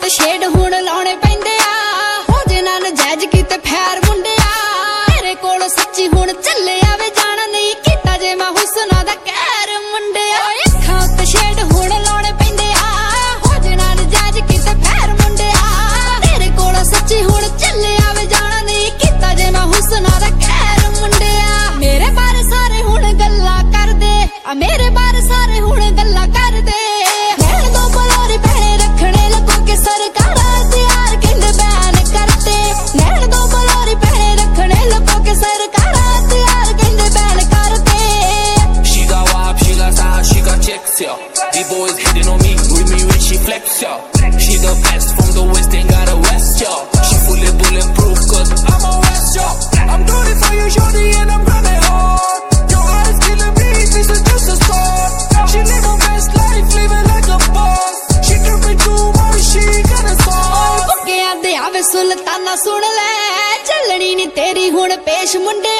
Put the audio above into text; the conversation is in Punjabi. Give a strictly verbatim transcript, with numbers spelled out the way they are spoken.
ਉੱਤੇ ਛੇੜ ਹੁਣ ਲਾਉਣੇ ਪੈਂਦੇ ਆ ਹੋ ਜੇ ਨਾ ਨਜਾਇਜ਼ ਕਿਤੇ ਫੈਰ ਮੁੰਡਿਆ ਤੇਰੇ ਕੋਲ ਸੱਚੀ ਹੁਣ ਚੱਲੇ ਆਵੇ ਜਾਣਾ ਨਹੀਂ ਕੀਤਾ ਜੇ ਮੈਂ ਹੁਸਨਾ ਦਾ ਕਹਿਰ ਮੁੰਡਿਆ ਅੱਖਾਂ ਉੱਤੇ ਛੇੜ ਹੁਣ ਲਾਉਣੇ ਪੈਂਦੇ ਆ ਹੋ ਜੇ ਨਾ ਨਜਾਇਜ਼ ਕਿਤੇ ਫੈਰ ਮੁੰਡਿਆ ਤੇਰੇ ਕੋਲ ਸੱਚੀ ਹੁਣ ਚੱਲੇ ਆਵੇ ਜਾਣਾ ਨਹੀਂ ਕੀਤਾ ਜੇ ਮੈਂ ਹੁਸਨਾ ਦਾ ਕਹਿਰ ਮੁੰਡਿਆ ਮੇਰੇ ਬਾਰੇ ਸਾਰੇ ਹੁਣ ਗੱਲਾਂ ਕਰਦੇ ਆ ਮੇਰੇ ਬਾਰੇ ਸਾਰੇ ਹੁਣ ਗੱਲਾਂ ਕਰਦੇ ਰਹਿਣ ਦੋ ਬਲੋਰੀ ਭੈਣੇ ਰੱਖਣੇ ਲੱਗੋ ਕਿ ਸਰਕਾਰਾਂ ਤਿਆਰ ਕਹਿੰਦੇ ਬੈਨ ਕਰਤੇ ਰਹਿਣ ਦੋ ਬਲੋਰੀ ਭੈਣੇ ਰੱਖਣੇ ਲੱਗੋ ਕਿ ਸਰਕਾਰਾਂ ਤਿਆਰ ਕਹਿੰਦੇ ਬੈਨ ਕਰਤੇ She got wop, she got style, she got checks, yeah. The boys hitting on me, with me when she flex, yeah. She the best from the west, ain't got a west, yeah. She fully bulletproof, cause I'm a west, yeah. I'm doing it for you, shorty, and I'm running hard. Your eyes killing me, this is just a start. She live her best life, living like a boss. She can be too much, she got a song. ਬੱਗਿਆਂ ਦੇ ਆਵੇ ਸੁਲਤਾਨਾ ਸੁਣ ਲੈ ਚੱਲਣੀ ਨੀ ਤੇਰੀ ਹੁਣ ਪੇਸ਼ ਮੁੰਡੇ